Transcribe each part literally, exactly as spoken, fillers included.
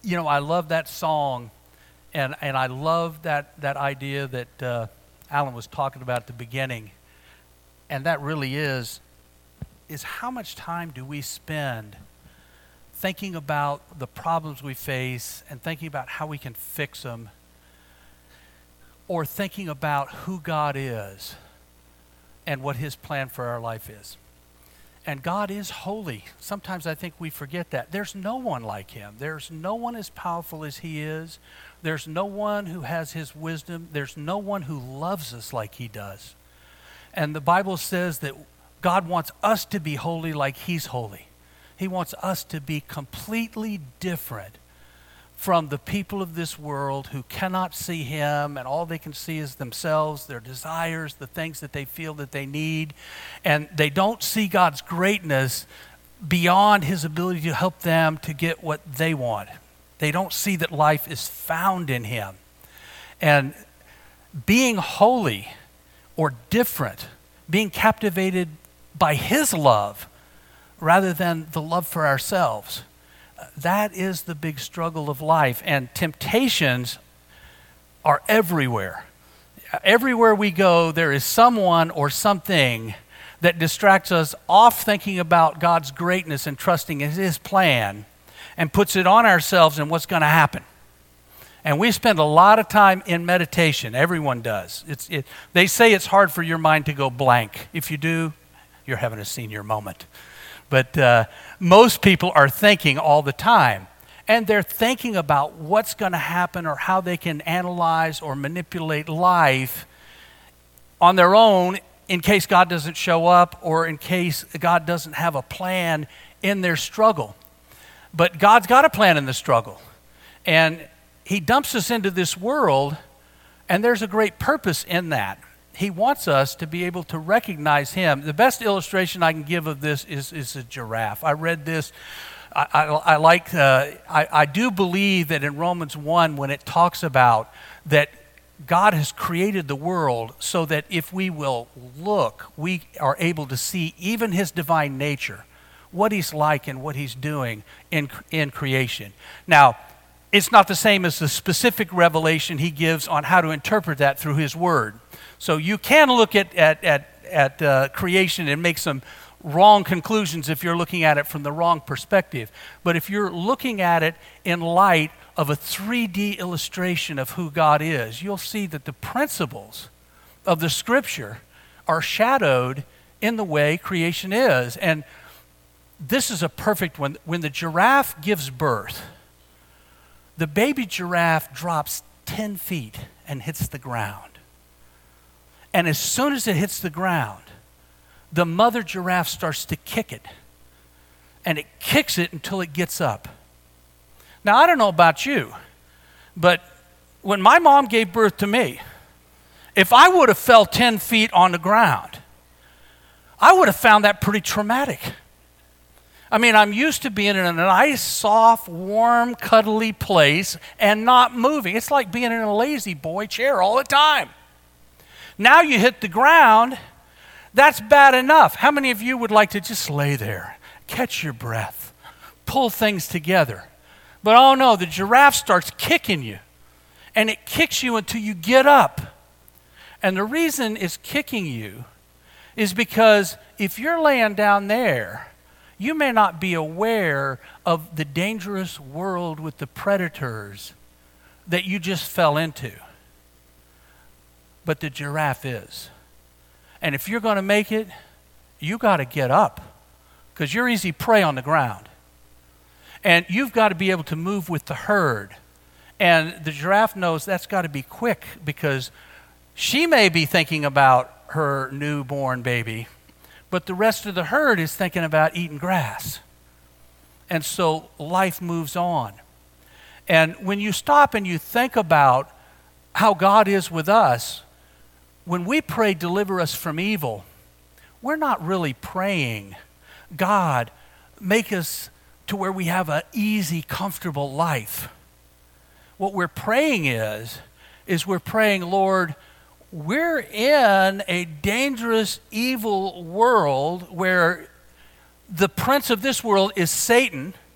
you know, I love that song, and, and I love that, that idea that uh, Alan was talking about at the beginning, and that really is, is how much time do we spend thinking about the problems we face and thinking about how we can fix them, or thinking about who God is and what his plan for our life is. And God is holy. Sometimes I think we forget that. There's no one like him. There's no one as powerful as he is. There's no one who has his wisdom. There's no one who loves us like he does. And the Bible says that God wants us to be holy like he's holy. He wants us to be completely different from the people of this world who cannot see him, and all they can see is themselves, their desires, the things that they feel that they need. And they don't see God's greatness beyond his ability to help them to get what they want. They don't see that life is found in him. And being holy or different, being captivated by his love rather than the love for ourselves, that is the big struggle of life. And temptations are everywhere. Everywhere we go, there is someone or something that distracts us off thinking about God's greatness and trusting in his plan, and puts it on ourselves and what's going to happen. And we spend a lot of time in meditation. Everyone does. It's, it, they say it's hard for your mind to go blank. If you do, you're having a senior moment. But uh, most people are thinking all the time. And they're thinking about what's going to happen or how they can analyze or manipulate life on their own in case God doesn't show up, or in case God doesn't have a plan in their struggle. But God's got a plan in the struggle. And he dumps us into this world, and there's a great purpose in that. He wants us to be able to recognize him. The best illustration I can give of this is, is a giraffe. I read this. I, I, I like. Uh, I, I do believe that in Romans one, when it talks about that God has created the world so that if we will look, we are able to see even his divine nature, what he's like and what he's doing in, in creation. Now, it's not the same as the specific revelation he gives on how to interpret that through his word. So you can look at, at, at, at uh, creation and make some wrong conclusions if you're looking at it from the wrong perspective. But if you're looking at it in light of a three D illustration of who God is, you'll see that the principles of the scripture are shadowed in the way creation is. And this is a perfect one. When the giraffe gives birth, the baby giraffe drops ten feet and hits the ground. And as soon as it hits the ground, the mother giraffe starts to kick it. And it kicks it until it gets up. Now, I don't know about you, but when my mom gave birth to me, if I would have fell ten feet on the ground, I would have found that pretty traumatic. I mean, I'm used to being in a nice, soft, warm, cuddly place and not moving. It's like being in a lazy boy chair all the time. Now you hit the ground, that's bad enough. How many of you would like to just lay there, catch your breath, pull things together? But oh no, the giraffe starts kicking you, and it kicks you until you get up. And the reason it's kicking you is because if you're laying down there, you may not be aware of the dangerous world with the predators that you just fell into. But the giraffe is. And if you're going to make it, you got to get up, because you're easy prey on the ground. And you've got to be able to move with the herd. And the giraffe knows that's got to be quick, because she may be thinking about her newborn baby, but the rest of the herd is thinking about eating grass. And so life moves on. And when you stop and you think about how God is with us, when we pray, deliver us from evil, we're not really praying, God, make us to where we have an easy, comfortable life. What we're praying is, is we're praying, Lord, we're in a dangerous, evil world where the prince of this world is Satan,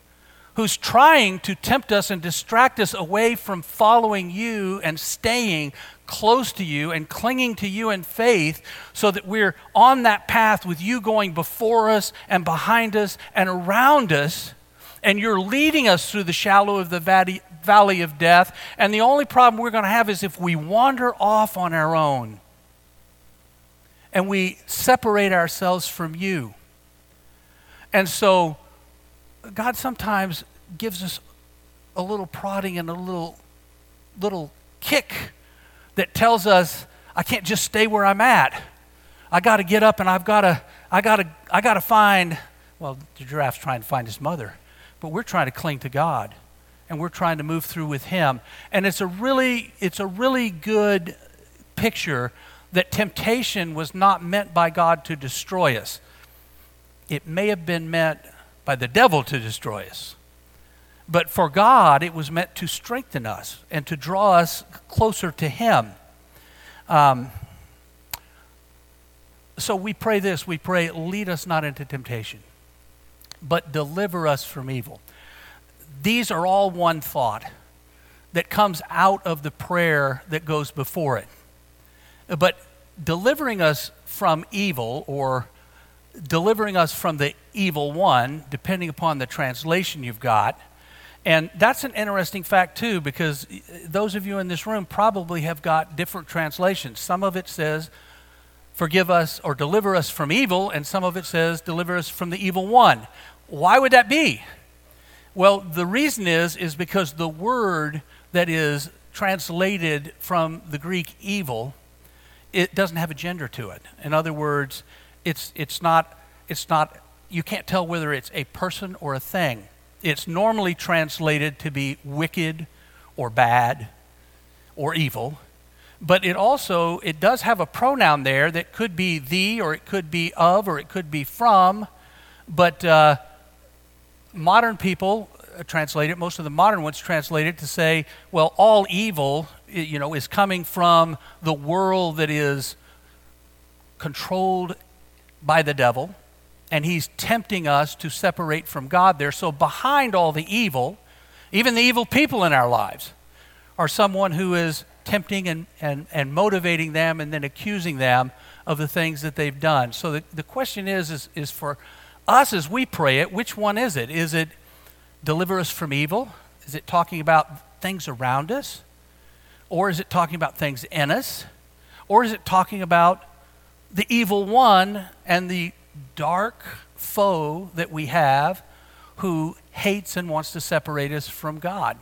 who's trying to tempt us and distract us away from following you and staying close to you and clinging to you in faith so that we're on that path with you going before us and behind us and around us, and you're leading us through the shallow of the valley, valley of death. And the only problem we're going to have is if we wander off on our own and we separate ourselves from you. And so God sometimes gives us a little prodding and a little little kick that tells us, I can't just stay where I'm at. I got to get up and I've got to I got to I got to find, well, the giraffe's trying to find his mother, but we're trying to cling to God and we're trying to move through with him. And it's a really it's a really good picture that temptation was not meant by God to destroy us. It may have been meant by the devil to destroy us. But for God, it was meant to strengthen us and to draw us closer to him. Um, so we pray this, we pray, lead us not into temptation, but deliver us from evil. These are all one thought that comes out of the prayer that goes before it. But delivering us from evil, or delivering us from the evil one, depending upon the translation you've got. And that's an interesting fact too, because those of you in this room probably have got different translations. Some of it says, forgive us or deliver us from evil, and some of it says, deliver us from the evil one. Why would that be? Well, the reason is, is because the word that is translated from the Greek evil, it doesn't have a gender to it. In other words, It's it's not it's not you can't tell whether it's a person or a thing. It's normally translated to be wicked or bad or evil, but it also it does have a pronoun there that could be the, or it could be of, or it could be from. But uh, modern people translate it. Most of the modern ones translate it to say, well, all evil, you know, is coming from the world that is controlled by the devil, and he's tempting us to separate from God there. So behind all the evil, even the evil people in our lives, are someone who is tempting and, and, and motivating them and then accusing them of the things that they've done. So the, the question is, is, is for us as we pray it, which one is it? Is it deliver us from evil? Is it talking about things around us? Or is it talking about things in us? Or is it talking about the evil one and the dark foe that we have who hates and wants to separate us from God?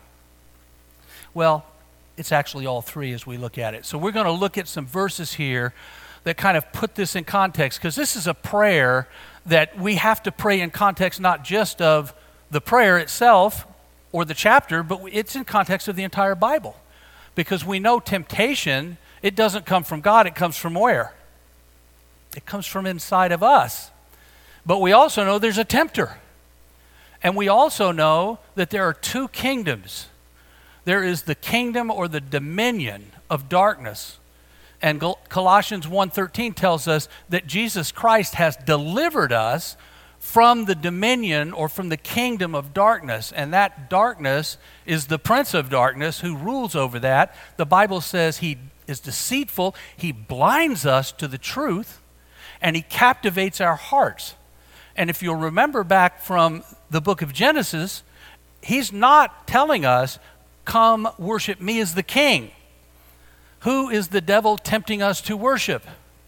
Well, it's actually all three as we look at it. So we're going to look at some verses here that kind of put this in context, because this is a prayer that we have to pray in context not just of the prayer itself or the chapter, but it's in context of the entire Bible. Because we know temptation, it doesn't come from God, it comes from where? It comes from inside of us. But we also know there's a tempter. And we also know that there are two kingdoms. There is the kingdom or the dominion of darkness. And Colossians one thirteen tells us that Jesus Christ has delivered us from the dominion or from the kingdom of darkness. And that darkness is the prince of darkness who rules over that. The Bible says he is deceitful. He blinds us to the truth, and he captivates our hearts. And if you'll remember back from the book of Genesis, he's not telling us, come worship me as the king. Who is the devil tempting us to worship?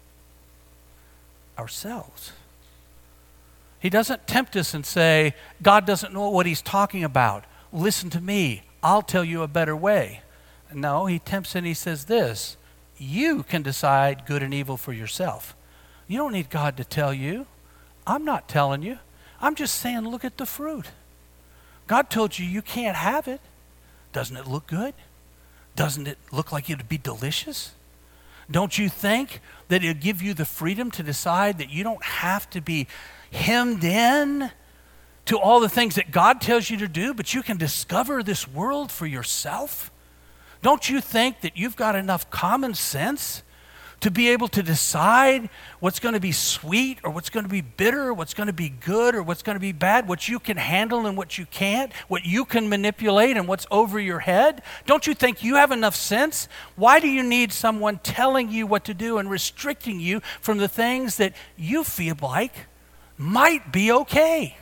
Ourselves. He doesn't tempt us and say, God doesn't know what he's talking about. Listen to me. I'll tell you a better way. No, he tempts and he says this: you can decide good and evil for yourself. You don't need God to tell you. I'm not telling you. I'm just saying, look at the fruit. God told you you can't have it. Doesn't it look good? Doesn't it look like it would be delicious? Don't you think that it'll give you the freedom to decide that you don't have to be hemmed in to all the things that God tells you to do, but you can discover this world for yourself? Don't you think that you've got enough common sense to be able to decide what's going to be sweet or what's going to be bitter, what's going to be good or what's going to be bad, what you can handle and what you can't, what you can manipulate and what's over your head? Don't you think you have enough sense? Why do you need someone telling you what to do and restricting you from the things that you feel like might be okay?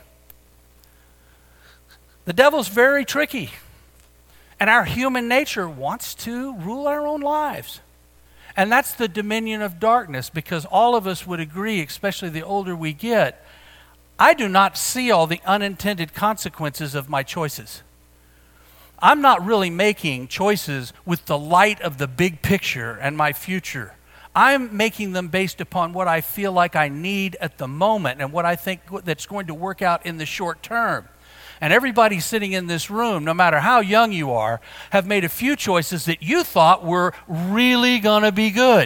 The devil's very tricky, and our human nature wants to rule our own lives. And that's the dominion of darkness, because all of us would agree, especially the older we get, I do not see all the unintended consequences of my choices. I'm not really making choices with the light of the big picture and my future. I'm making them based upon what I feel like I need at the moment and what I think that's going to work out in the short term. And everybody sitting in this room, no matter how young you are, have made a few choices that you thought were really going to be good.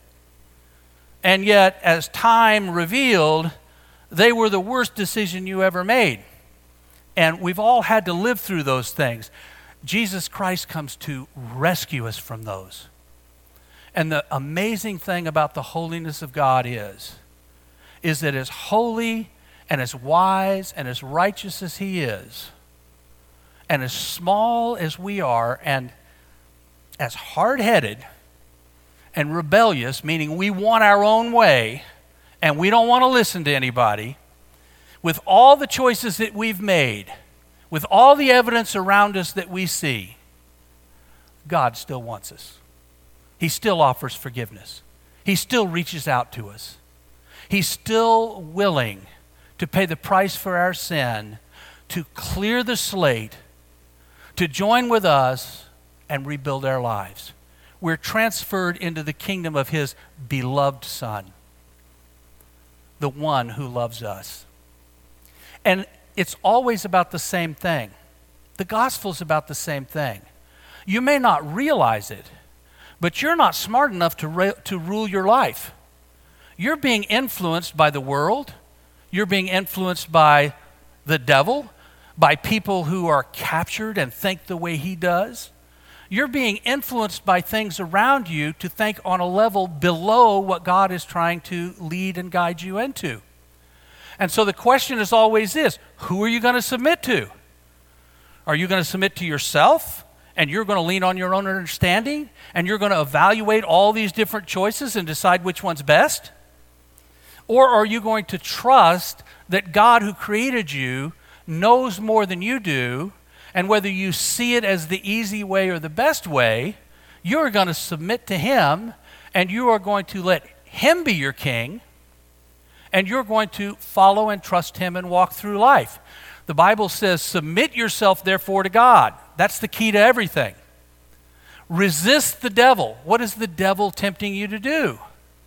And yet, as time revealed, they were the worst decision you ever made. And we've all had to live through those things. Jesus Christ comes to rescue us from those. And the amazing thing about the holiness of God is, is that as holy and as wise and as righteous as he is, and as small as we are, and as hard-headed and rebellious, meaning we want our own way, and we don't want to listen to anybody, with all the choices that we've made, with all the evidence around us that we see, God still wants us. He still offers forgiveness. He still reaches out to us. He's still willing to pay the price for our sin, to clear the slate, to join with us and rebuild our lives. We're transferred into the kingdom of his beloved Son, the one who loves us. And it's always about the same thing. The gospel's about the same thing. You may not realize it, but you're not smart enough to, re- to rule your life. You're being influenced by the world. You're being influenced by the devil, by people who are captured and think the way he does. You're being influenced by things around you to think on a level below what God is trying to lead and guide you into. And so the question is always this: who are you going to submit to? Are you going to submit to yourself, and you're going to lean on your own understanding, and you're going to evaluate all these different choices and decide which one's best? Or are you going to trust that God who created you knows more than you do, and whether you see it as the easy way or the best way, you're going to submit to him, and you are going to let him be your king, and you're going to follow and trust him and walk through life. The Bible says, submit yourself therefore to God. That's the key to everything. Resist the devil. What is the devil tempting you to do?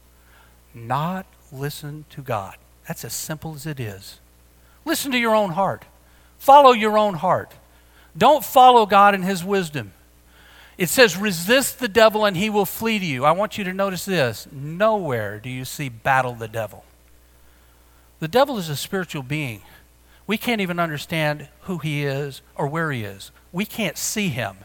Not listen to God. That's as simple as it is. Listen to your own heart. Follow your own heart. Don't follow God in his wisdom. It says, resist the devil and he will flee to you. I want you to notice this. Nowhere do you see battle the devil. The devil is a spiritual being. We can't even understand who he is or where he is. We can't see him.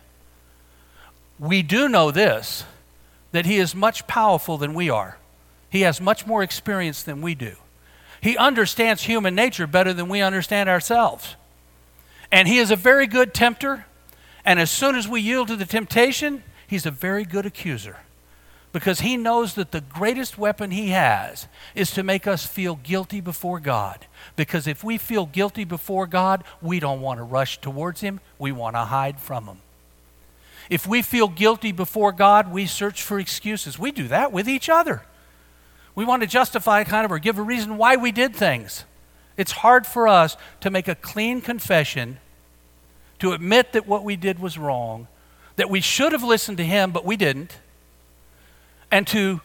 We do know this, that he is much powerful than we are. He has much more experience than we do. He understands human nature better than we understand ourselves. And he is a very good tempter. And as soon as we yield to the temptation, he's a very good accuser. Because he knows that the greatest weapon he has is to make us feel guilty before God. Because if we feel guilty before God, we don't want to rush towards him. We want to hide from him. If we feel guilty before God, we search for excuses. We do that with each other. We want to justify kind of or give a reason why we did things. It's hard for us to make a clean confession, to admit that what we did was wrong, that we should have listened to him, but we didn't, and to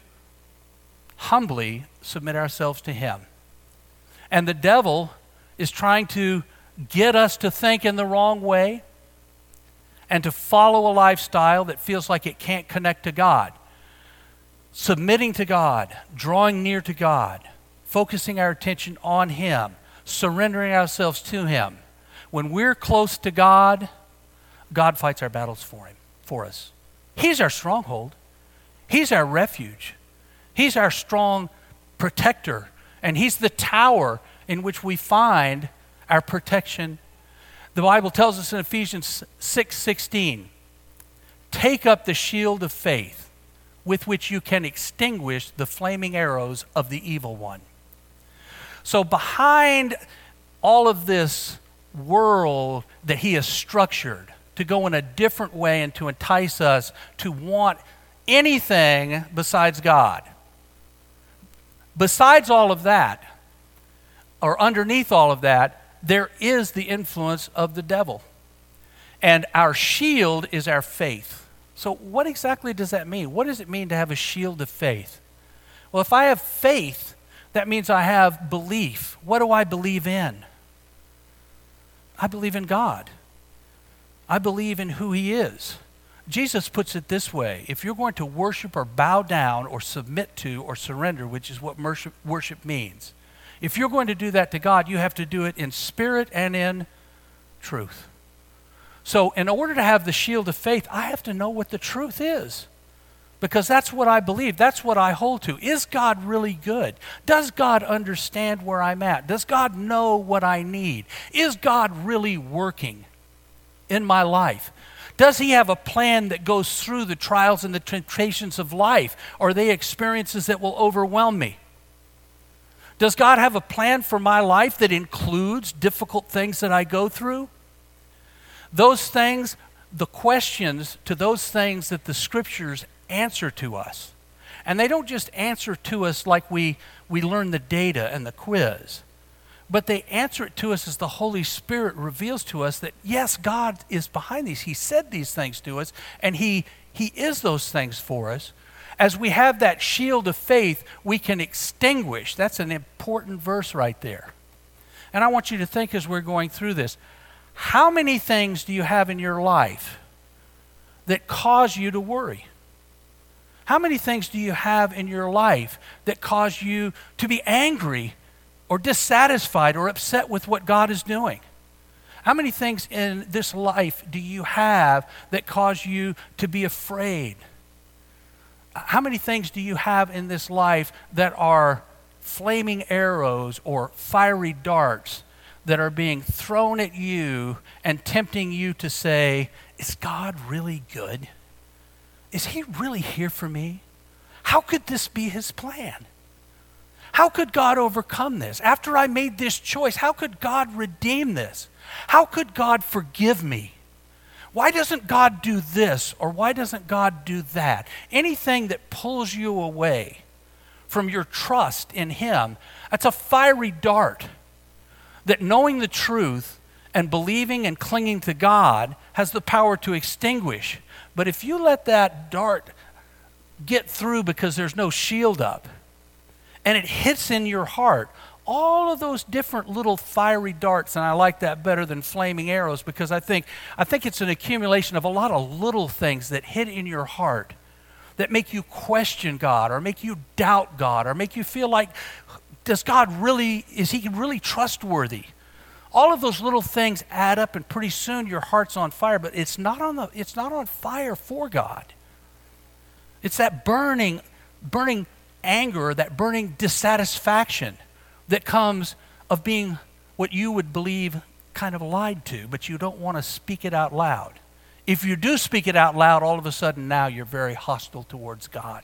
humbly submit ourselves to him. And the devil is trying to get us to think in the wrong way and to follow a lifestyle that feels like it can't connect to God. Submitting to God, drawing near to God, focusing our attention on him, surrendering ourselves to him. When we're close to God, God fights our battles for him, for us. He's our stronghold. He's our refuge. He's our strong protector, and he's the tower in which we find our protection. The Bible tells us in Ephesians six sixteen, take up the shield of faith with which you can extinguish the flaming arrows of the evil one. So behind all of this world that he has structured to go in a different way and to entice us to want anything besides God, besides all of that, or underneath all of that, there is the influence of the devil. And our shield is our faith. So what exactly does that mean? What does it mean to have a shield of faith? Well, if I have faith, that means I have belief. What do I believe in? I believe in God. I believe in who he is. Jesus puts it this way: if you're going to worship or bow down or submit to or surrender, which is what worship, worship means, if you're going to do that to God, you have to do it in spirit and in truth. So in order to have the shield of faith, I have to know what the truth is, because that's what I believe. That's what I hold to. Is God really good? Does God understand where I'm at? Does God know what I need? Is God really working in my life? Does he have a plan that goes through the trials and the temptations of life? Or are they experiences that will overwhelm me? Does God have a plan for my life that includes difficult things that I go through? Those things, the questions to those things that the scriptures answer to us. And they don't just answer to us like we, we learn the data and the quiz, but they answer it to us as the Holy Spirit reveals to us that, yes, God is behind these. He said these things to us, and he, he is those things for us. As we have that shield of faith, we can extinguish. That's an important verse right there. And I want you to think as we're going through this, how many things do you have in your life that cause you to worry? How many things do you have in your life that cause you to be angry or dissatisfied or upset with what God is doing? How many things in this life do you have that cause you to be afraid? How many things do you have in this life that are flaming arrows or fiery darts that are being thrown at you and tempting you to say, is God really good? Is he really here for me? How could this be his plan? How could God overcome this? After I made this choice, how could God redeem this? How could God forgive me? Why doesn't God do this, or why doesn't God do that? Anything that pulls you away from your trust in him, that's a fiery dart that, knowing the truth and believing and clinging to God, has the power to extinguish. But if you let that dart get through because there's no shield up, and it hits in your heart, all of those different little fiery darts, and I like that better than flaming arrows, because I think, I think it's an accumulation of a lot of little things that hit in your heart that make you question God, or make you doubt God, or make you feel like, does God really, is he really trustworthy? All of those little things add up, and pretty soon your heart's on fire, but it's not on the, it's not on fire for God. It's that burning, burning anger, that burning dissatisfaction that comes of being what you would believe kind of lied to, but you don't want to speak it out loud. If you do speak it out loud, all of a sudden now you're very hostile towards God.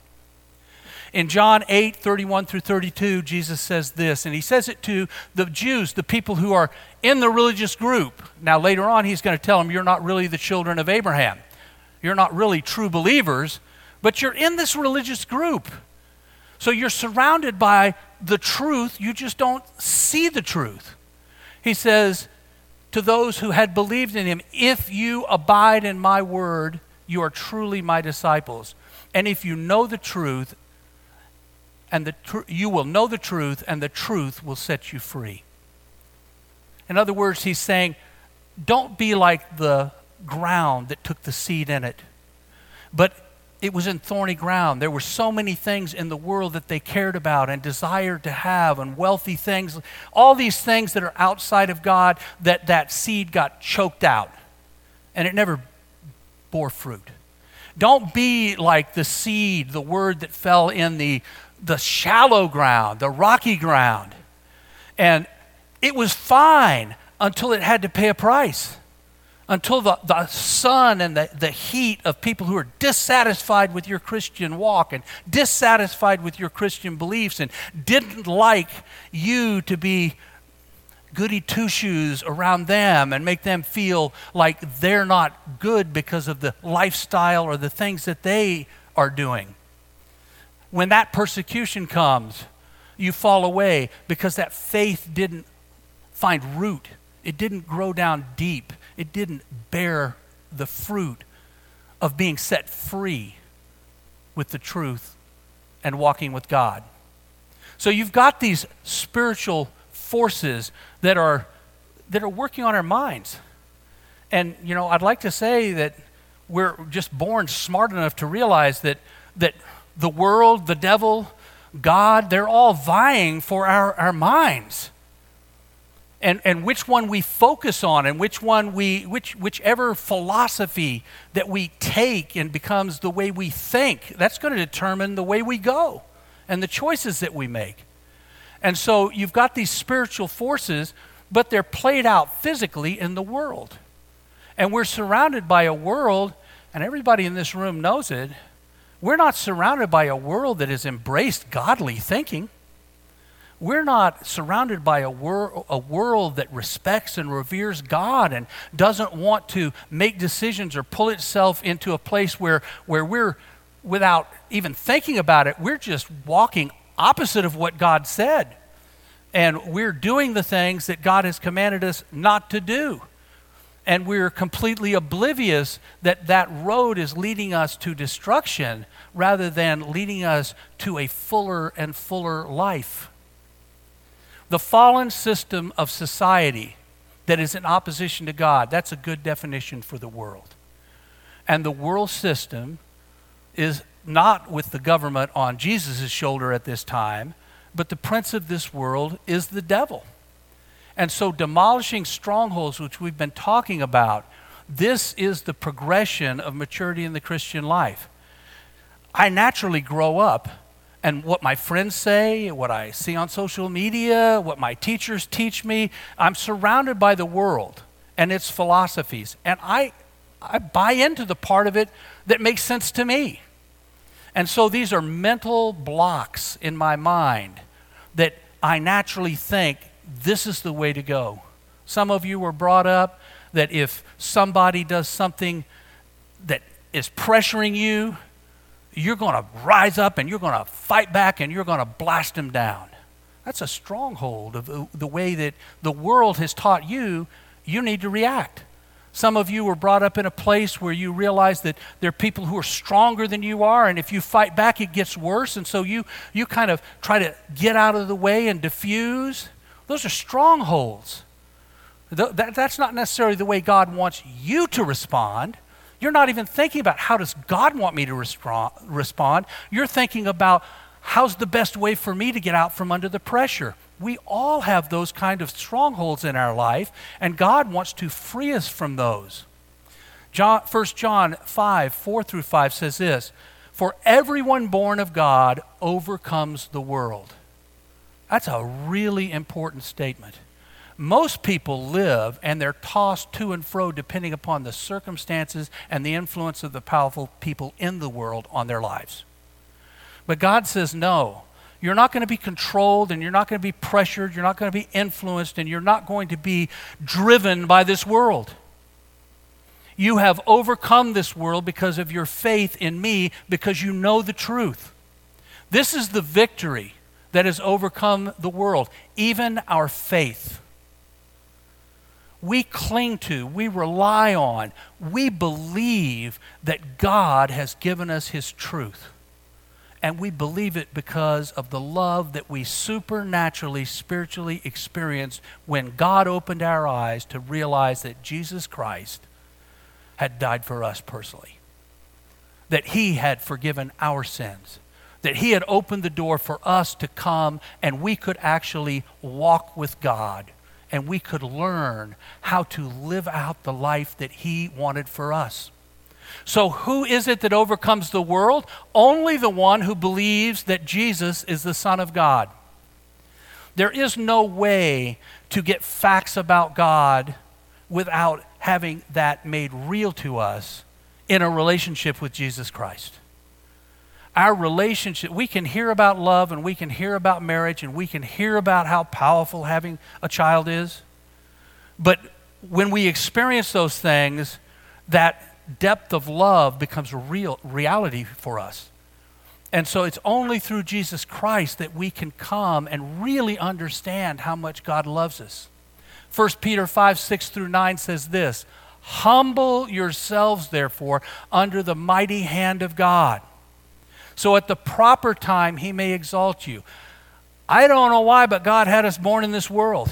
In John eight, thirty-one through thirty-two, Jesus says this, and he says it to the Jews, the people who are in the religious group. Now later on, he's going to tell them, you're not really the children of Abraham. You're not really true believers, but you're in this religious group. So you're surrounded by the truth, you just don't see the truth. He says to those who had believed in him, if you abide in my word, you are truly my disciples. And if you know the truth, and the tr- you will know the truth, and the truth will set you free. In other words, he's saying, don't be like the ground that took the seed in it, but it was in thorny ground. There were so many things in the world that they cared about and desired to have, and wealthy things, all these things that are outside of God, that that seed got choked out and it never bore fruit. Don't be like the seed, the word that fell in the the shallow ground, the rocky ground. And it was fine until it had to pay a price. Until the, the sun and the, the heat of people who are dissatisfied with your Christian walk and dissatisfied with your Christian beliefs and didn't like you to be goody two-shoes around them and make them feel like they're not good because of the lifestyle or the things that they are doing. When that persecution comes, you fall away because that faith didn't find root. It didn't grow down deep. It didn't bear the fruit of being set free with the truth and walking with God. So you've got these spiritual forces that are that are working on our minds. And you know, I'd like to say that we're just born smart enough to realize that that the world, the devil, God, they're all vying for our, our minds. And, and which one we focus on and which one we, which, whichever philosophy that we take and becomes the way we think, that's going to determine the way we go and the choices that we make. And so you've got these spiritual forces, but they're played out physically in the world. And we're surrounded by a world, and everybody in this room knows it, we're not surrounded by a world that has embraced godly thinking. We're not surrounded by a, wor- a world that respects and reveres God and doesn't want to make decisions or pull itself into a place where, where we're, without even thinking about it, we're just walking opposite of what God said. And we're doing the things that God has commanded us not to do. And we're completely oblivious that that road is leading us to destruction rather than leading us to a fuller and fuller life. The fallen system of society that is in opposition to God, that's a good definition for the world. And the world system is not with the government on Jesus' shoulder at this time, but the prince of this world is the devil. And so demolishing strongholds, which we've been talking about, this is the progression of maturity in the Christian life. I naturally grow up, and what my friends say, what I see on social media, what my teachers teach me, I'm surrounded by the world and its philosophies. And I, I buy into the part of it that makes sense to me. And so these are mental blocks in my mind that I naturally think this is the way to go. Some of you were brought up that if somebody does something that is pressuring you, you're going to rise up and you're going to fight back and you're going to blast them down. That's a stronghold of the, the way that the world has taught you, you need to react. Some of you were brought up in a place where you realize that there are people who are stronger than you are, and if you fight back, it gets worse. And so you, you kind of try to get out of the way and diffuse. Those are strongholds. Th- that, that's not necessarily the way God wants you to respond. You're not even thinking about how does God want me to respond, respond. You're thinking about how's the best way for me to get out from under the pressure. We all have those kind of strongholds in our life, and God wants to free us from those. John, First John five, four through five says this, "For everyone born of God overcomes the world." That's a really important statement. Most people live and they're tossed to and fro depending upon the circumstances and the influence of the powerful people in the world on their lives. But God says, no, you're not going to be controlled and you're not going to be pressured, you're not going to be influenced, and you're not going to be driven by this world. You have overcome this world because of your faith in me, because you know the truth. This is the victory that has overcome the world, even our faith. We cling to, we rely on, we believe that God has given us his truth. And we believe it because of the love that we supernaturally, spiritually experienced when God opened our eyes to realize that Jesus Christ had died for us personally. That he had forgiven our sins. That he had opened the door for us to come and we could actually walk with God. And we could learn how to live out the life that he wanted for us. So who is it that overcomes the world? Only the one who believes that Jesus is the Son of God. There is no way to get facts about God without having that made real to us in a relationship with Jesus Christ. Our relationship, we can hear about love and we can hear about marriage and we can hear about how powerful having a child is. But when we experience those things, that depth of love becomes a real reality for us. And so it's only through Jesus Christ that we can come and really understand how much God loves us. First Peter five, six through nine says this, humble yourselves, therefore, under the mighty hand of God. So at the proper time, he may exalt you. I don't know why, but God had us born in this world.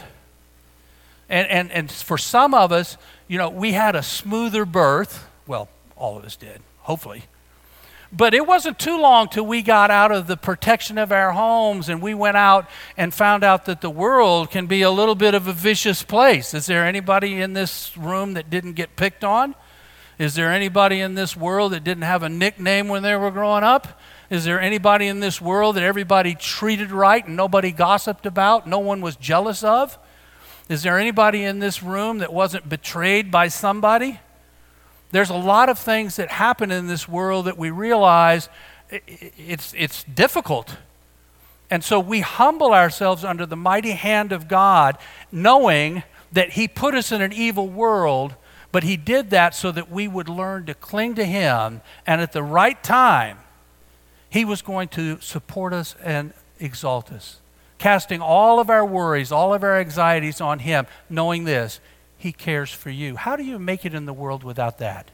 And, and, and for some of us, you know, we had a smoother birth. Well, all of us did, hopefully. But it wasn't too long till we got out of the protection of our homes and we went out and found out that the world can be a little bit of a vicious place. Is there anybody in this room that didn't get picked on? Is there anybody in this world that didn't have a nickname when they were growing up? Is there anybody in this world that everybody treated right and nobody gossiped about, no one was jealous of? Is there anybody in this room that wasn't betrayed by somebody? There's a lot of things that happen in this world that we realize it's, it's difficult. And so we humble ourselves under the mighty hand of God, knowing that he put us in an evil world, but he did that so that we would learn to cling to him, and at the right time, he was going to support us and exalt us, casting all of our worries, all of our anxieties on him, knowing this, he cares for you. How do you make it in the world without that?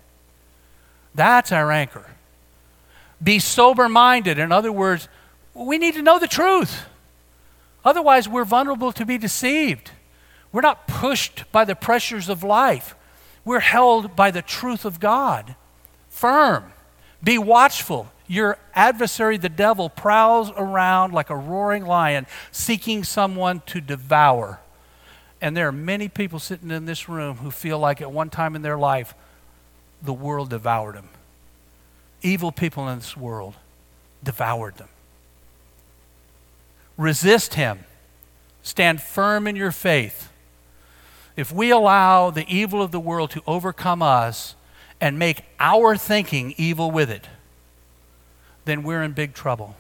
That's our anchor. Be sober-minded. In other words, we need to know the truth. Otherwise, we're vulnerable to be deceived. We're not pushed by the pressures of life. We're held by the truth of God. Firm. Be watchful. Your adversary, the devil, prowls around like a roaring lion, seeking someone to devour. And there are many people sitting in this room who feel like at one time in their life, the world devoured them. Evil people in this world devoured them. Resist him. Stand firm in your faith. If we allow the evil of the world to overcome us and make our thinking evil with it, then we're in big trouble.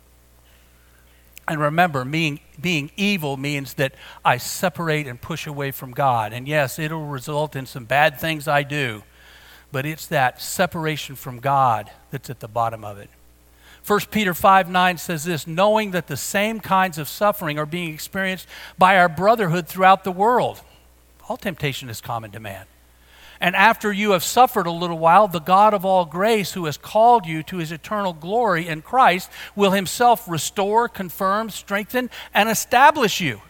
And remember, being, being evil means that I separate and push away from God. And yes, it'll result in some bad things I do, but it's that separation from God that's at the bottom of it. First Peter five nine says this, knowing that the same kinds of suffering are being experienced by our brotherhood throughout the world. All temptation is common to man. And after you have suffered a little while, the God of all grace, who has called you to his eternal glory in Christ, will himself restore, confirm, strengthen, and establish you.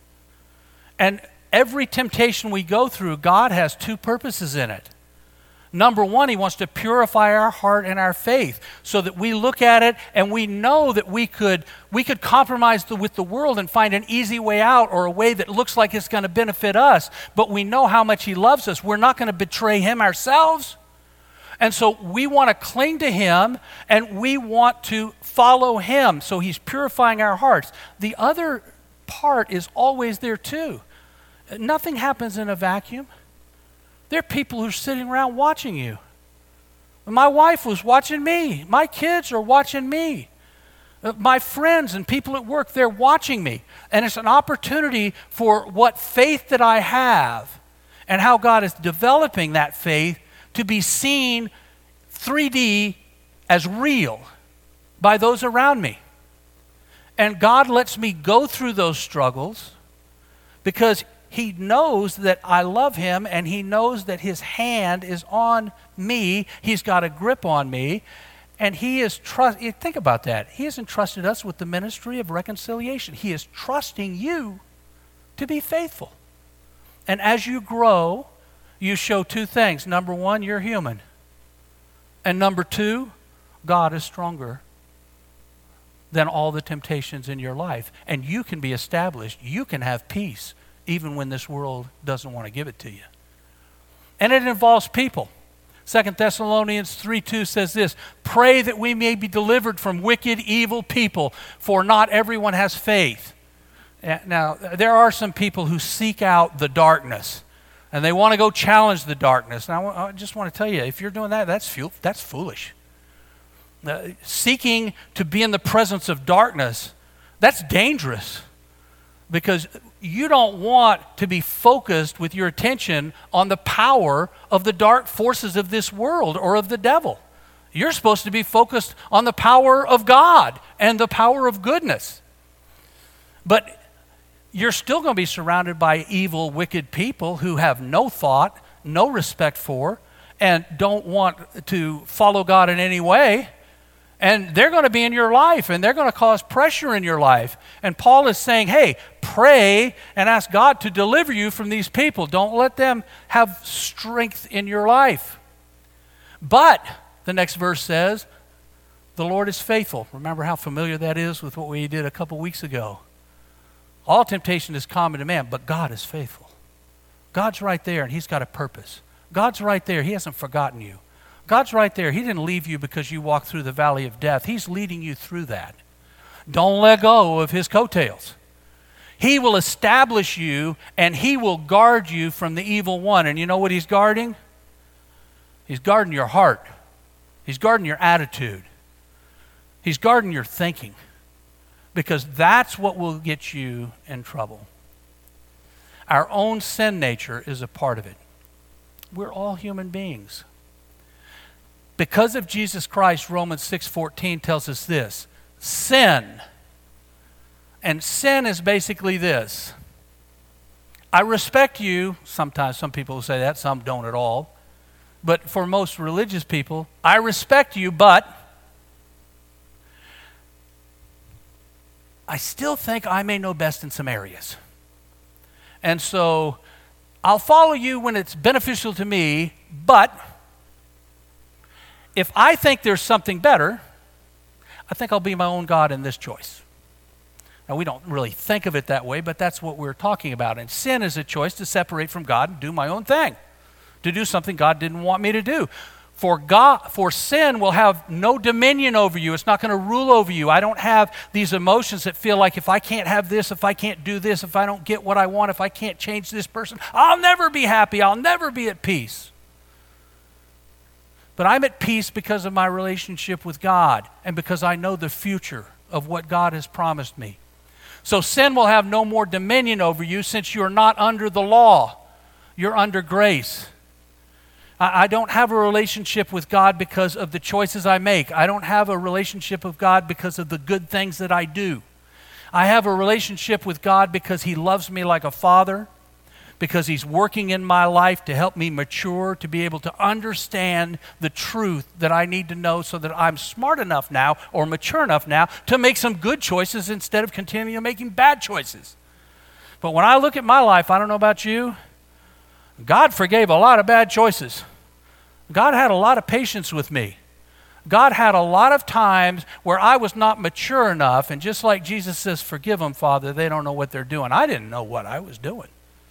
And every temptation we go through, God has two purposes in it. Number one, he wants to purify our heart and our faith so that we look at it and we know that we could, we could compromise the, with the world and find an easy way out or a way that looks like it's going to benefit us, but we know how much he loves us. We're not going to betray him ourselves. And so we want to cling to him and we want to follow him. So he's purifying our hearts. The other part is always there too. Nothing happens in a vacuum. There are people who are sitting around watching you. My wife was watching me. My kids are watching me. My friends and people at work, they're watching me. And it's an opportunity for what faith that I have and how God is developing that faith to be seen three D as real by those around me. And God lets me go through those struggles because he knows that I love him and he knows that his hand is on me. He's got a grip on me. And he is trust. Think about that. He has entrusted us with the ministry of reconciliation. He is trusting you to be faithful. And as you grow, you show two things. Number one, you're human. And number two, God is stronger than all the temptations in your life. And you can be established. You can have peace even when this world doesn't want to give it to you. And it involves people. Second Thessalonians three two says this, pray that we may be delivered from wicked, evil people, for not everyone has faith. Now, there are some people who seek out the darkness, and they want to go challenge the darkness. And I, I just want to tell you, if you're doing that, that's, fu- that's foolish. Uh, seeking to be in the presence of darkness, that's dangerous, because you don't want to be focused with your attention on the power of the dark forces of this world or of the devil. You're supposed to be focused on the power of God and the power of goodness. But you're still going to be surrounded by evil, wicked people who have no thought, no respect for, and don't want to follow God in any way. And they're going to be in your life, and they're going to cause pressure in your life. And Paul is saying, hey, pray and ask God to deliver you from these people. Don't let them have strength in your life. But, the next verse says, the Lord is faithful. Remember how familiar that is with what we did a couple weeks ago. All temptation is common to man, but God is faithful. God's right there, and he's got a purpose. God's right there. He hasn't forgotten you. God's right there. He didn't leave you because you walked through the valley of death. He's leading you through that. Don't let go of his coattails. He will establish you, and he will guard you from the evil one. And you know what he's guarding? He's guarding your heart. He's guarding your attitude. He's guarding your thinking, because that's what will get you in trouble. Our own sin nature is a part of it. We're all human beings. Because of Jesus Christ, Romans six fourteen tells us this, sin. And sin is basically this. I respect you. Sometimes some people will say that, some don't at all. But for most religious people, I respect you, but I still think I may know best in some areas. And so I'll follow you when it's beneficial to me, but if I think there's something better, I think I'll be my own God in this choice. Now, we don't really think of it that way, but that's what we're talking about. And sin is a choice to separate from God and do my own thing, to do something God didn't want me to do. For God, for sin will have no dominion over you. It's not going to rule over you. I don't have these emotions that feel like if I can't have this, if I can't do this, if I don't get what I want, if I can't change this person, I'll never be happy. I'll never be at peace. But I'm at peace because of my relationship with God and because I know the future of what God has promised me. So sin will have no more dominion over you since you're not under the law. You're under grace. I, I don't have a relationship with God because of the choices I make. I don't have a relationship with God because of the good things that I do. I have a relationship with God because he loves me like a father, because he's working in my life to help me mature, to be able to understand the truth that I need to know so that I'm smart enough now or mature enough now to make some good choices instead of continuing making bad choices. But when I look at my life, I don't know about you, God forgave a lot of bad choices. God had a lot of patience with me. God had a lot of times where I was not mature enough, and just like Jesus says, forgive them, Father, they don't know what they're doing. I didn't know what I was doing.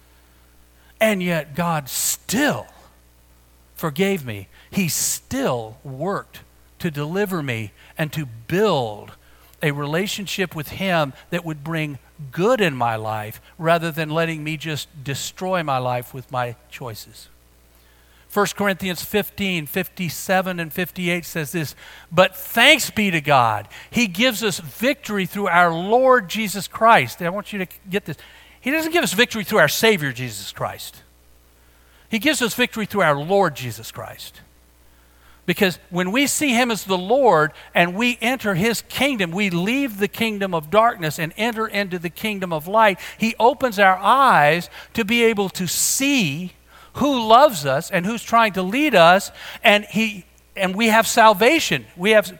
And yet God still forgave me. He still worked to deliver me and to build a relationship with him that would bring good in my life rather than letting me just destroy my life with my choices. First Corinthians fifteen, fifty-seven and fifty-eight says this, but thanks be to God. He gives us victory through our Lord Jesus Christ. And I want you to get this. He doesn't give us victory through our Savior, Jesus Christ. He gives us victory through our Lord, Jesus Christ. Because when we see him as the Lord and we enter his kingdom, we leave the kingdom of darkness and enter into the kingdom of light. He opens our eyes to be able to see who loves us and who's trying to lead us, and he and we have salvation. We have.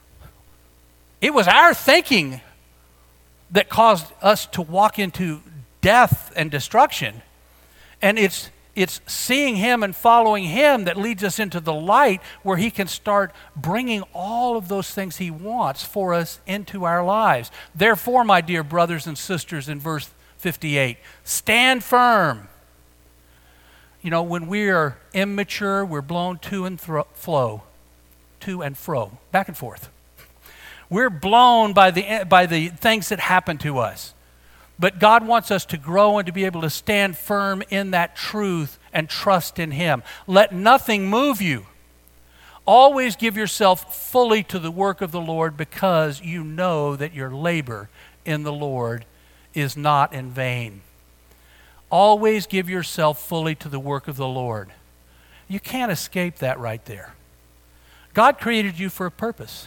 It was our thinking that caused us to walk into death and destruction. And it's it's seeing him and following him that leads us into the light where he can start bringing all of those things he wants for us into our lives. Therefore, my dear brothers and sisters, in verse fifty-eight, stand firm. You know, when we are immature, we're blown to and thro- flow, to and fro, back and forth. We're blown by the by the things that happen to us. But God wants us to grow and to be able to stand firm in that truth and trust in Him. Let nothing move you. Always give yourself fully to the work of the Lord, because you know that your labor in the Lord is not in vain. Always give yourself fully to the work of the Lord. You can't escape that right there. God created you for a purpose.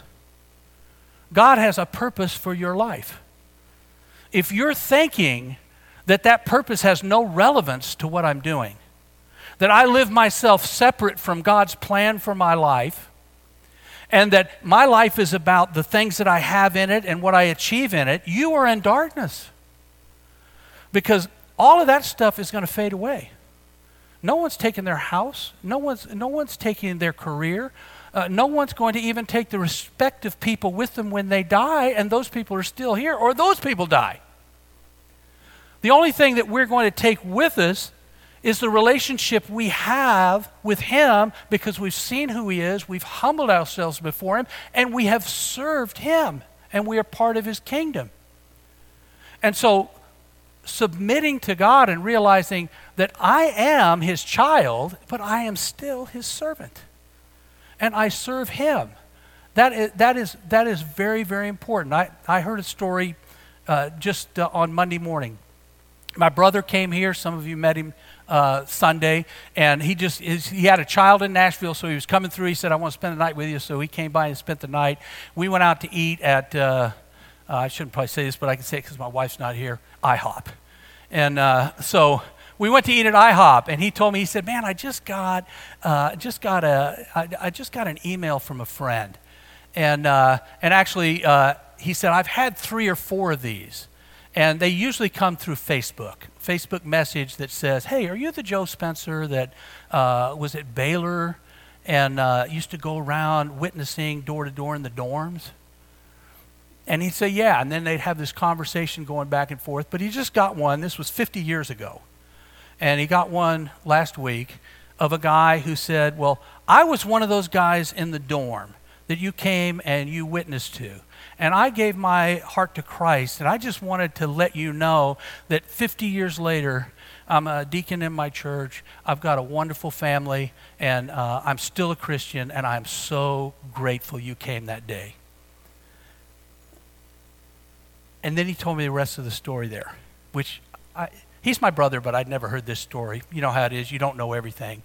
God has a purpose for your life. If you're thinking that that purpose has no relevance to what I'm doing, that I live myself separate from God's plan for my life, and that my life is about the things that I have in it and what I achieve in it, you are in darkness. Because all of that stuff is going to fade away. No one's taking their house. No one's, no one's taking their career. Uh, no one's going to even take the respective people with them when they die, and those people are still here, or those people die. The only thing that we're going to take with us is the relationship we have with Him, because we've seen who He is, we've humbled ourselves before Him, and we have served Him, and we are part of His kingdom. And so, submitting to God and realizing that I am His child, but I am still His servant. And I serve Him. That is, that is, that is very, very important. I, I heard a story uh, just uh, on Monday morning. My brother came here. Some of you met him uh, Sunday. And he just is, he had a child in Nashville, so he was coming through. He said, I want to spend the night with you. So he came by and spent the night. We went out to eat at, uh, uh, I shouldn't probably say this, but I can say it because my wife's not here, IHOP. And uh, so we went to eat at IHOP, and he told me, he said, man, I just got, uh, just got a, I, I just got an email from a friend. And, uh, and actually, uh, he said, I've had three or four of these. And they usually come through Facebook. Facebook message that says, hey, are you the Joe Spencer that uh, was at Baylor and uh, used to go around witnessing door to door in the dorms? And he'd say, yeah. And then they'd have this conversation going back and forth. But he just got one. This was fifty years ago. And he got one last week of a guy who said, well, I was one of those guys in the dorm that you came and you witnessed to. And I gave my heart to Christ. And I just wanted to let you know that fifty years later, I'm a deacon in my church. I've got a wonderful family. And uh, I'm still a Christian. And I'm so grateful you came that day. And then he told me the rest of the story there, which I, he's my brother, but I'd never heard this story. You know how it is. You don't know everything.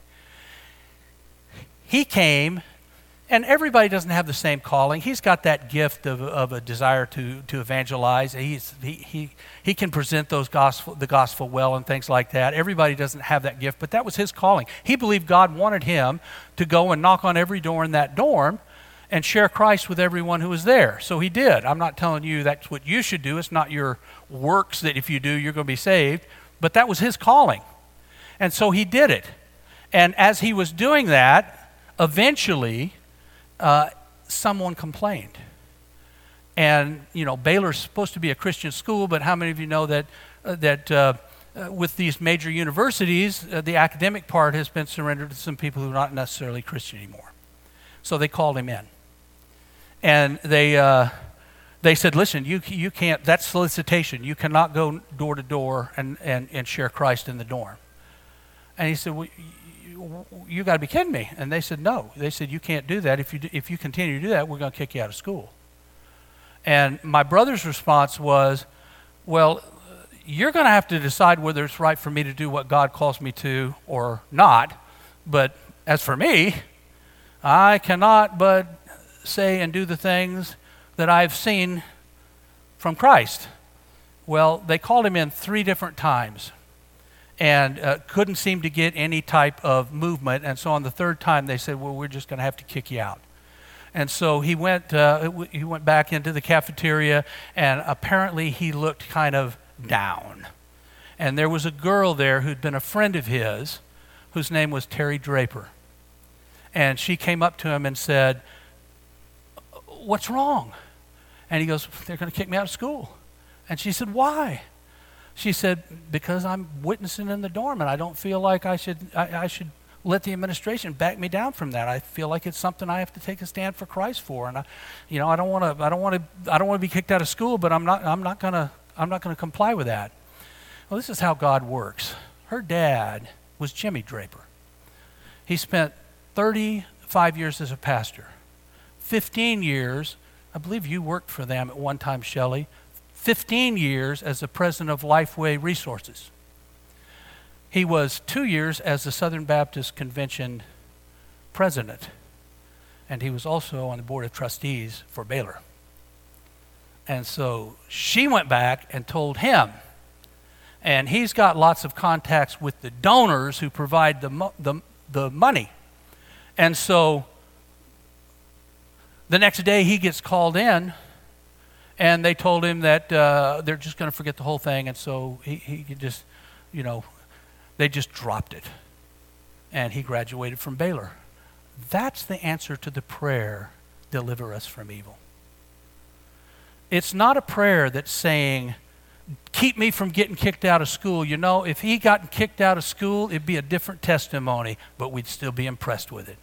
He came, and everybody doesn't have the same calling. He's got that gift of, of a desire to, to evangelize. He's, he, he, he can present those gospel, the gospel well and things like that. Everybody doesn't have that gift, but that was his calling. He believed God wanted him to go and knock on every door in that dorm and share Christ with everyone who was there. So he did. I'm not telling you that's what you should do. It's not your works that if you do, you're going to be saved. But that was his calling. And so he did it. And as he was doing that, eventually, uh, someone complained. And, you know, Baylor's supposed to be a Christian school, but how many of you know that, uh, that uh, uh, with these major universities, uh, the academic part has been surrendered to some people who are not necessarily Christian anymore. So they called him in. And they uh, they said, listen, you you can't, that's solicitation. You cannot go door to door and, and, and share Christ in the dorm. And he said, well, you, you got to be kidding me. And they said, no. They said, you can't do that. If you do, if you continue to do that, we're going to kick you out of school. And my brother's response was, well, you're going to have to decide whether it's right for me to do what God calls me to or not. But as for me, I cannot but say and do the things that I've seen from Christ. Well, they called him in three different times and uh, couldn't seem to get any type of movement. And so on the third time, they said, well, we're just going to have to kick you out. And so he went, uh, he went back into the cafeteria, and apparently he looked kind of down. And there was a girl there who'd been a friend of his, whose name was Terry Draper. And she came up to him and said, what's wrong? And he goes, they're going to kick me out of school. And she said, why? She said, because I'm witnessing in the dorm and I don't feel like I should, I, I should let the administration back me down from that. I feel like it's something I have to take a stand for Christ for. And I, you know, I don't want to, I don't want to, I don't want to be kicked out of school, but I'm not, I'm not going to, I'm not going to comply with that. Well, this is how God works. Her dad was Jimmy Draper. He spent thirty-five years as a pastor, fifteen years, I believe you worked for them at one time, Shelley, fifteen years as the president of Lifeway Resources. He was two years as the Southern Baptist Convention president, and he was also on the board of trustees for Baylor. And so she went back and told him, and he's got lots of contacts with the donors who provide the, mo- the, the money. And so the next day he gets called in, and they told him that uh, they're just going to forget the whole thing. And so he, he just, you know, they just dropped it. And he graduated from Baylor. That's the answer to the prayer, deliver us from evil. It's not a prayer that's saying, keep me from getting kicked out of school. You know, if he got kicked out of school, it'd be a different testimony, but we'd still be impressed with it.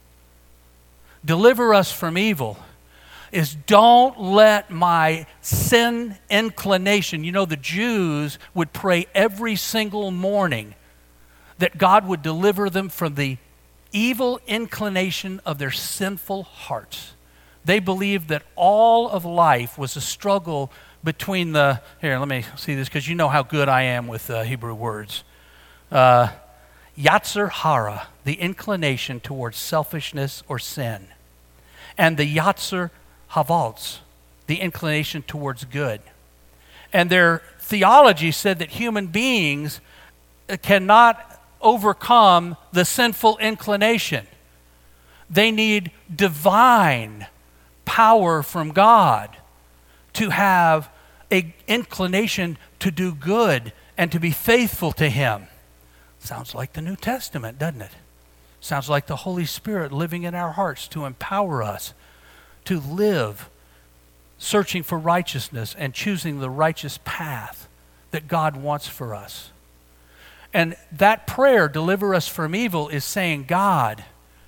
Deliver us from evil is don't let my sin inclination, you know, the Jews would pray every single morning that God would deliver them from the evil inclination of their sinful hearts. They believed that all of life was a struggle between the, here, let me see this, because you know how good I am with uh, Hebrew words. Uh, Yatzer hara, the inclination towards selfishness or sin. And the Yatzer havalz, the inclination towards good. And their theology said that human beings cannot overcome the sinful inclination. They need divine power from God to have an inclination to do good and to be faithful to Him. Sounds like the New Testament, doesn't it? Sounds like the Holy Spirit living in our hearts to empower us to live searching for righteousness and choosing the righteous path that God wants for us. And that prayer, deliver us from evil, is saying, God,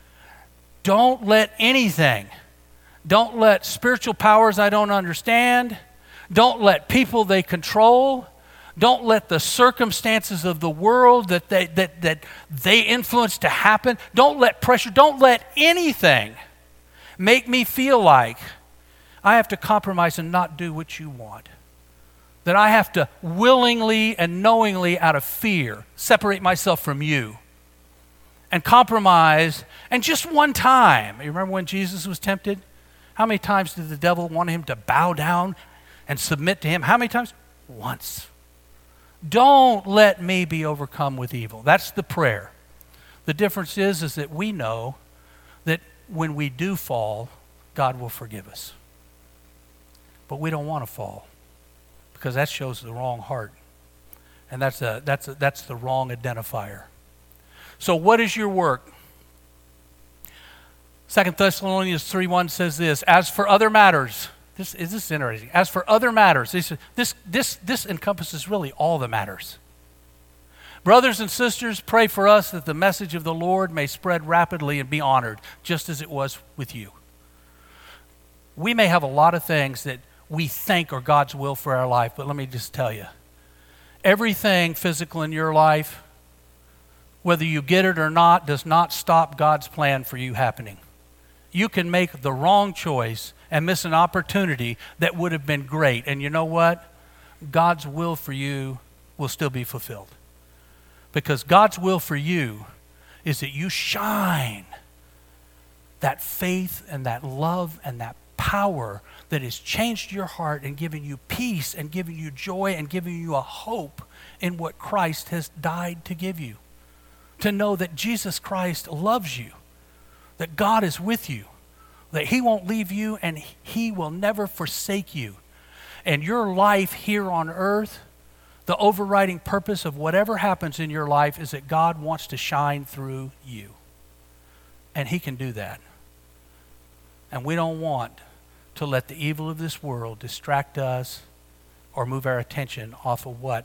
don't let anything, don't let spiritual powers I don't understand, don't let people they control, don't let the circumstances of the world that they, that, that they influence to happen, don't let pressure, don't let anything make me feel like I have to compromise and not do what you want. That I have to willingly and knowingly, out of fear, separate myself from you and compromise. And just one time, you remember when Jesus was tempted? How many times did the devil want him to bow down and submit to him? How many times? Once. Don't let me be overcome with evil. That's the prayer. The difference is, is that we know that when we do fall, God will forgive us. But we don't want to fall, because that shows the wrong heart. And that's, a, that's, a, that's the wrong identifier. So what is your work? Second Thessalonians three one says this, as for other matters, this is this is interesting. As for other matters, this, this, this, this encompasses really all the matters. Brothers and sisters, pray for us that the message of the Lord may spread rapidly and be honored, just as it was with you. We may have a lot of things that we think are God's will for our life, but let me just tell you, everything physical in your life, whether you get it or not, does not stop God's plan for you happening. You can make the wrong choice and miss an opportunity that would have been great. And you know what? God's will for you will still be fulfilled. Because God's will for you is that you shine that faith and that love and that power that has changed your heart and given you peace and given you joy and given you a hope in what Christ has died to give you. To know that Jesus Christ loves you, that God is with you, that He won't leave you and He will never forsake you. And your life here on earth, the overriding purpose of whatever happens in your life is that God wants to shine through you. And He can do that. And we don't want to let the evil of this world distract us or move our attention off of what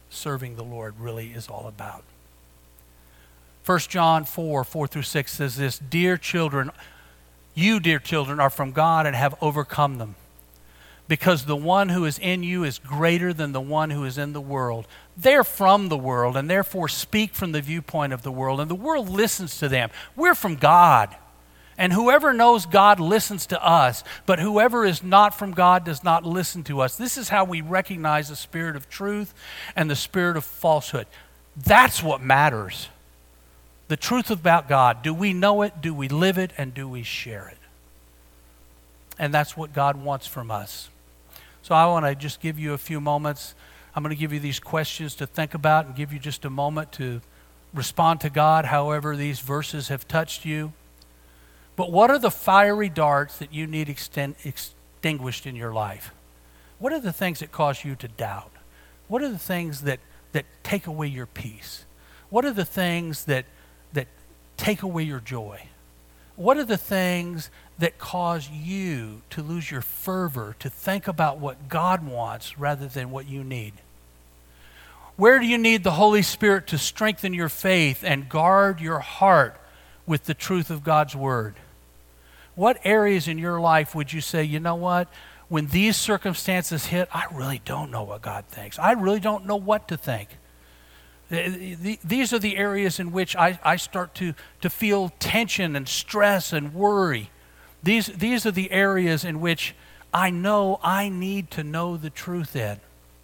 serving the Lord really is all about. First John four, four through six says this, "Dear children, you, dear children, are from God and have overcome them, because the one who is in you is greater than the one who is in the world. They're from the world and therefore speak from the viewpoint of the world, and the world listens to them. We're from God, and whoever knows God listens to us, but whoever is not from God does not listen to us. This is how we recognize the spirit of truth and the spirit of falsehood." That's what matters. The truth about God. Do we know it? Do we live it? And do we share it? And that's what God wants from us. So I want to just give you a few moments. I'm going to give you these questions to think about and give you just a moment to respond to God however these verses have touched you. But what are the fiery darts that you need extend, extinguished in your life? What are the things that cause you to doubt? What are the things that, that take away your peace? What are the things that that take away your joy? What are the things that cause you to lose your fervor to think about what God wants rather than what you need? Where do you need the Holy Spirit to strengthen your faith and guard your heart with the truth of God's Word? What areas in your life would you say, you know what, when these circumstances hit, I really don't know what God thinks. I really don't know what to think. These are the areas in which I, I start to, to feel tension and stress and worry. These, these are the areas in which I know I need to know the truth in.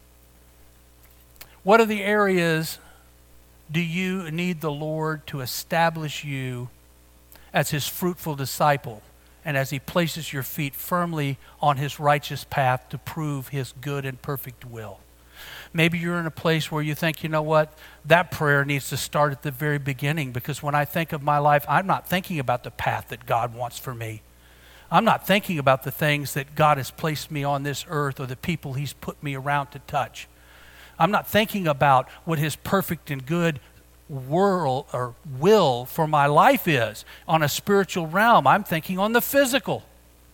What are the areas do you need the Lord to establish you as His fruitful disciple and as He places your feet firmly on His righteous path to prove His good and perfect will? Maybe you're in a place where you think, you know what, that prayer needs to start at the very beginning, because when I think of my life, I'm not thinking about the path that God wants for me. I'm not thinking about the things that God has placed me on this earth or the people He's put me around to touch. I'm not thinking about what His perfect and good world or will for my life is on a spiritual realm. I'm thinking on the physical.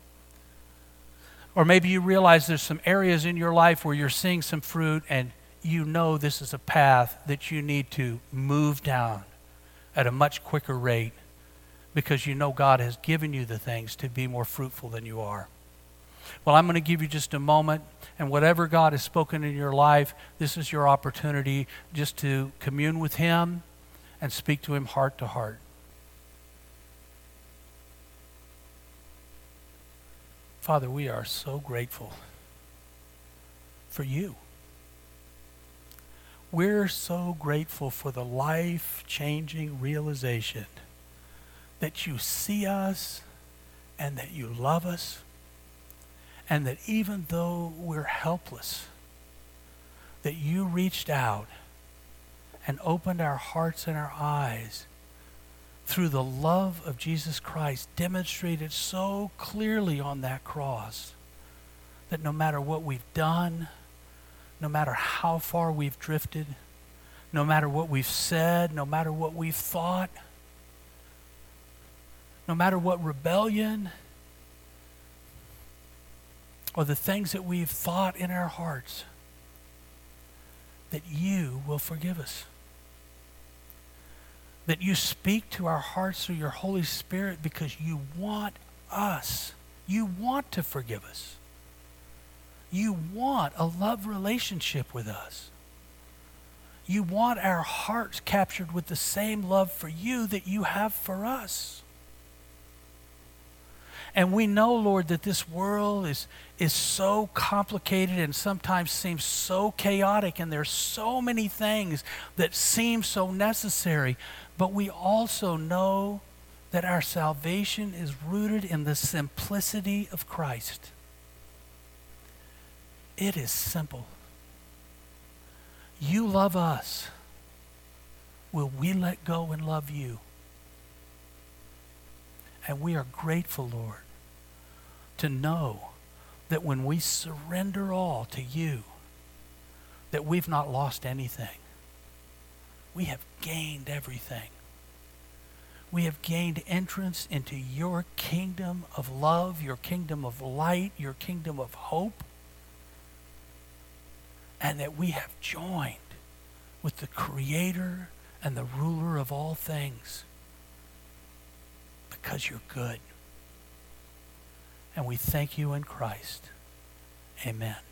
Or maybe you realize there's some areas in your life where you're seeing some fruit and you know this is a path that you need to move down at a much quicker rate because you know God has given you the things to be more fruitful than you are. Well, I'm going to give you just a moment, and whatever God has spoken in your life, this is your opportunity just to commune with Him and speak to Him heart to heart. Father, we are so grateful for You. We're so grateful for the life-changing realization that You see us and that You love us, and that even though we're helpless, that You reached out and opened our hearts and our eyes through the love of Jesus Christ, demonstrated so clearly on that cross that no matter what we've done, no matter how far we've drifted, no matter what we've said, no matter what we've thought, no matter what rebellion or the things that we've thought in our hearts, that You will forgive us. That You speak to our hearts through Your Holy Spirit because You want us. You want to forgive us. You want a love relationship with us. You want our hearts captured with the same love for You that You have for us. And we know, Lord, that this world is, is so complicated and sometimes seems so chaotic, and there's so many things that seem so necessary. But we also know that our salvation is rooted in the simplicity of Christ. It is simple. You love us. Will we let go and love You? And we are grateful, Lord, to know that when we surrender all to You, that we've not lost anything. We have gained everything. We have gained entrance into Your kingdom of love, Your kingdom of light, Your kingdom of hope, and that we have joined with the Creator and the ruler of all things because you're good. And we thank you in Christ. Amen.